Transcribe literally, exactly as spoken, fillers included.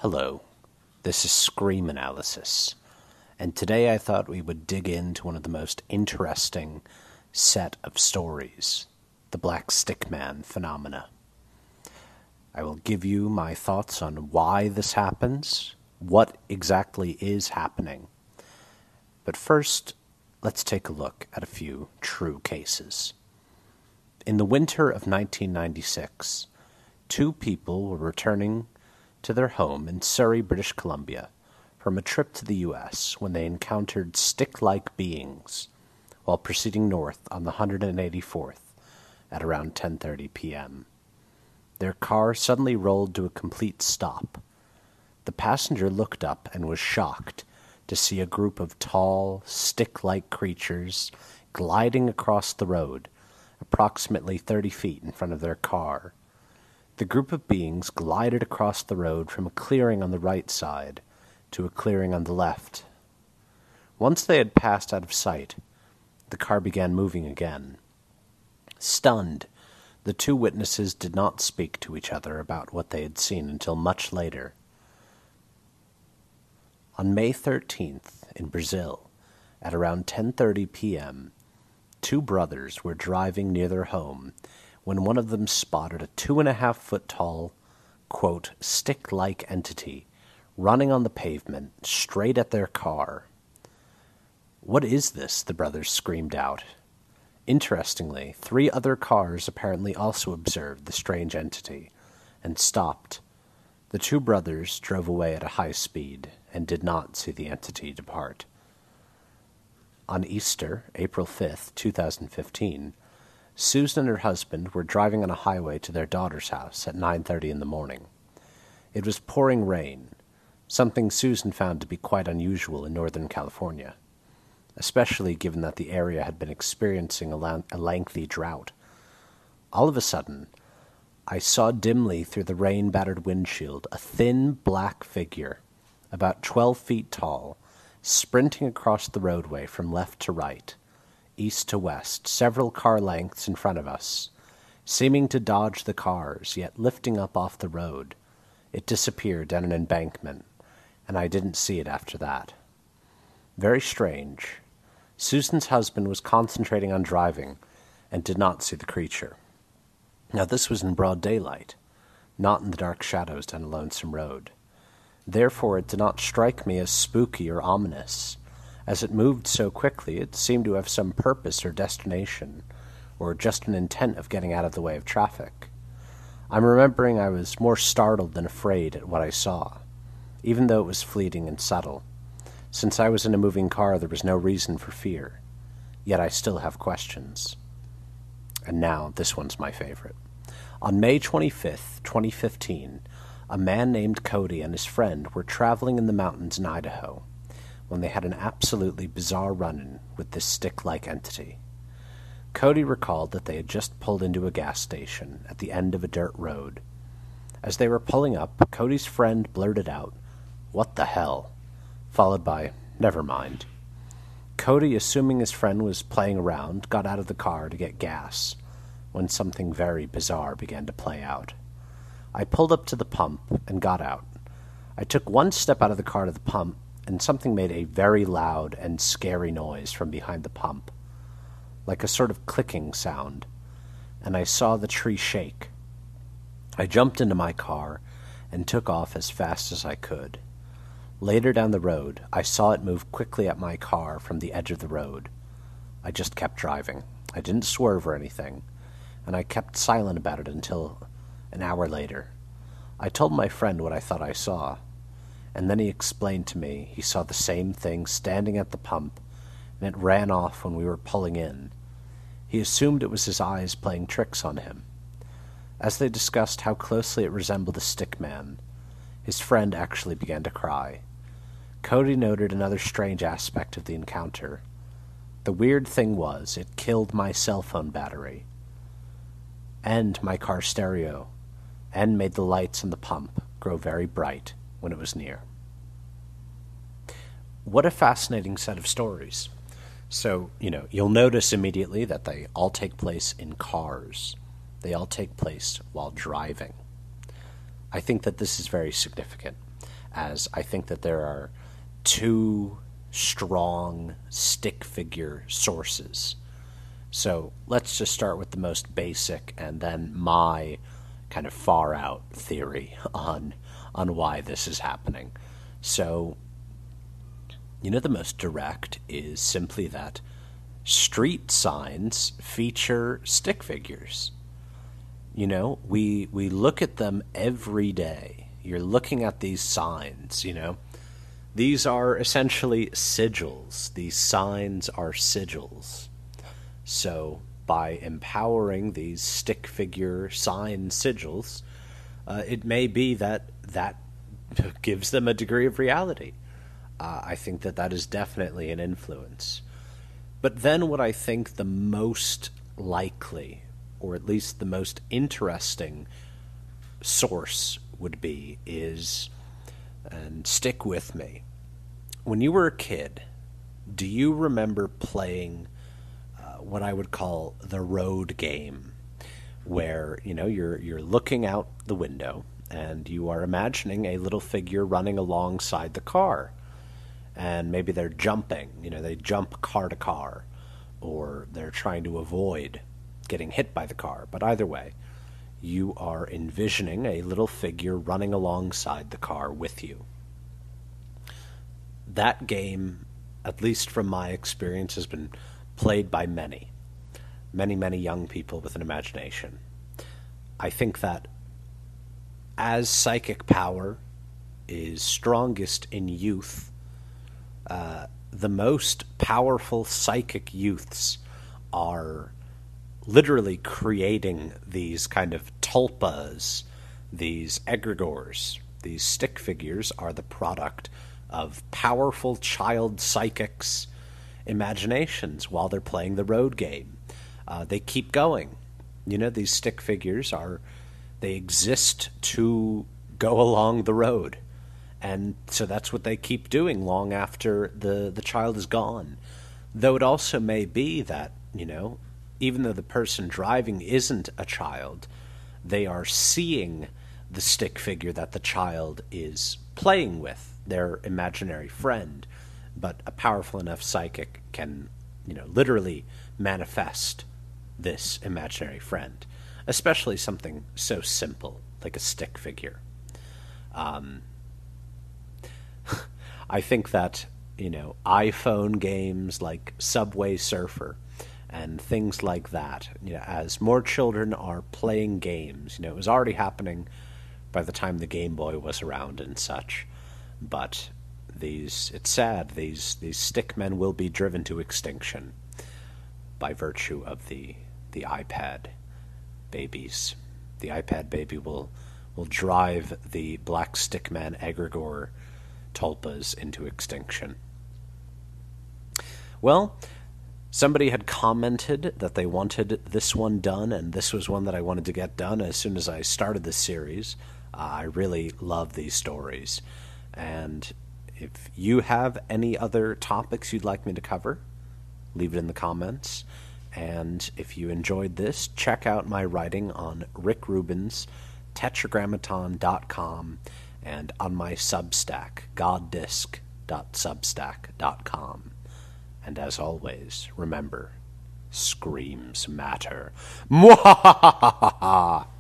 Hello, this is Scream Analysis, and today I thought we would dig into one of the most interesting set of stories, the Black Stick Man phenomena. I will give you my thoughts on why this happens, what exactly is happening. But first, let's take a look at a few true cases. In the winter of nineteen ninety-six, two people were returning to their home in Surrey, British Columbia, from a trip to the U S when they encountered stick-like beings while proceeding north on the one hundred eighty-fourth at around ten thirty p.m. Their car suddenly rolled to a complete stop. The passenger looked up and was shocked to see a group of tall, stick-like creatures gliding across the road, approximately thirty feet in front of their car. The group of beings glided across the road from a clearing on the right side to a clearing on the left. Once they had passed out of sight, the car began moving again. Stunned, the two witnesses did not speak to each other about what they had seen until much later. On May thirteenth, in Brazil, at around ten thirty p.m., two brothers were driving near their home when one of them spotted a two-and-a-half-foot-tall, quote, stick-like entity running on the pavement straight at their car. "What is this?" the brothers screamed out. Interestingly, three other cars apparently also observed the strange entity and stopped. The two brothers drove away at a high speed and did not see the entity depart. On Easter, April fifth, two thousand fifteen, Susan and her husband were driving on a highway to their daughter's house at nine thirty in the morning. It was pouring rain, something Susan found to be quite unusual in Northern California, especially given that the area had been experiencing a, la- a lengthy drought. All of a sudden, I saw dimly through the rain-battered windshield a thin black figure, about twelve feet tall, sprinting across the roadway from left to right, east to west, several car lengths in front of us, seeming to dodge the cars, yet lifting up off the road. It disappeared down an embankment, and I didn't see it after that. Very strange. Susan's husband was concentrating on driving and did not see the creature. Now this was in broad daylight, not in the dark shadows down a lonesome road. Therefore it did not strike me as spooky or ominous. As it moved so quickly, it seemed to have some purpose or destination, or just an intent of getting out of the way of traffic. I'm remembering I was more startled than afraid at what I saw, even though it was fleeting and subtle. Since I was in a moving car, there was no reason for fear. Yet I still have questions. And now, this one's my favorite. On May twenty-fifth, twenty fifteen, a man named Cody and his friend were traveling in the mountains in Idaho when they had an absolutely bizarre run-in with this stick-like entity. Cody recalled that they had just pulled into a gas station at the end of a dirt road. As they were pulling up, Cody's friend blurted out, "What the hell?" followed by, "Never mind." Cody, assuming his friend was playing around, got out of the car to get gas, when something very bizarre began to play out. I pulled up to the pump and got out. I took one step out of the car to the pump, and something made a very loud and scary noise from behind the pump, like a sort of clicking sound, and I saw the tree shake. I jumped into my car and took off as fast as I could. Later down the road, I saw it move quickly at my car from the edge of the road. I just kept driving. I didn't swerve or anything, and I kept silent about it until an hour later. I told my friend what I thought I saw, and then he explained to me he saw the same thing standing at the pump, and it ran off when we were pulling in. He assumed it was his eyes playing tricks on him. As they discussed how closely it resembled a stick man, his friend actually began to cry. Cody noted another strange aspect of the encounter. The weird thing was, it killed my cell phone battery, and my car stereo, and made the lights on the pump grow very bright when it was near. What a fascinating set of stories. So, you know, you'll notice immediately that they all take place in cars. They all take place while driving. I think that this is very significant. as I think that there are two strong stick figure sources. So let's just start with the most basic and then my kind of far out theory on on why this is happening. So, you know, the most direct is simply that street signs feature stick figures. You know, we we look at them every day. You're looking at these signs, you know. These are essentially sigils. These signs are sigils. So, by empowering these stick figure sign sigils, uh, it may be that that gives them a degree of reality. Uh, I think that that is definitely an influence. But then what I think the most likely, or at least the most interesting source would be is, and stick with me, when you were a kid, do you remember playing uh, what I would call the road game, where, you know, you're you're looking out the window and you are imagining a little figure running alongside the car, and maybe they're jumping, you know, they jump car to car, or they're trying to avoid getting hit by the car. But either way, you are envisioning a little figure running alongside the car with you. That game, at least from my experience, has been played by many, many, many young people with an imagination. I think that as psychic power is strongest in youth, uh, the most powerful psychic youths are literally creating these kind of tulpas, these egregores. These stick figures are the product of powerful child psychics' imaginations while they're playing the road game. Uh, they keep going. You know, these stick figures are, they exist to go along the road. And so that's what they keep doing long after the, the child is gone. Though it also may be that, you know, even though the person driving isn't a child, they are seeing the stick figure that the child is playing with, their imaginary friend. But a powerful enough psychic can, you know, literally manifest this imaginary friend, especially something so simple like a stick figure. Um, I think that, you know, iPhone games like Subway Surfer and things like that, you know, as more children are playing games, you know, it was already happening by the time the Game Boy was around and such, but these, it's sad, these these stick men will be driven to extinction by virtue of the the iPad babies. The iPad baby will will drive the black stickman egregore tulpas into extinction. Well, somebody had commented that they wanted this one done, and this was one that I wanted to get done as soon as I started this series. Uh, I really love these stories. And if you have any other topics you'd like me to cover, leave it in the comments. And if you enjoyed this, check out my writing on Rick Rubin's tetragrammaton dot com and on my Substack, goddisc dot substack dot com. And as always, remember, screams matter. Mwahahaha!